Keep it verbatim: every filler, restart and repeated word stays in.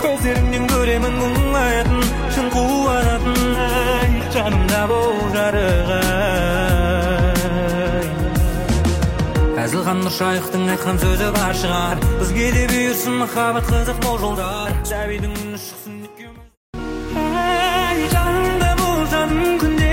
көздеріңнен көремін мұңаятын шын қуанатын ай жанымда бол жарығай әзілхан нұршайықтың айтқан сөзі бар шығар бізге де бұйырсын махаббат қызық мол жолдар сәбидің үні шықсын ай жанымда бол жаным күнде